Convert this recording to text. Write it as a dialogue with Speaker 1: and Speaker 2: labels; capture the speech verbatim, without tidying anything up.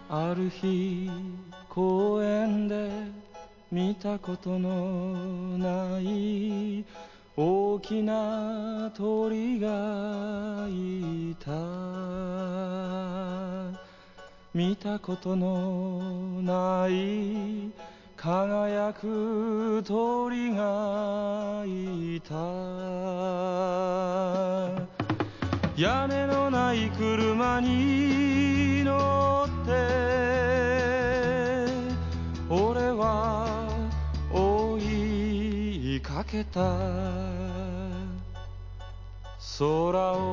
Speaker 1: ある日公園で見たことのない大きな鳥がいた。見たことのない輝く鳥がいた。屋根のない車に乗って俺は追いかけた。空を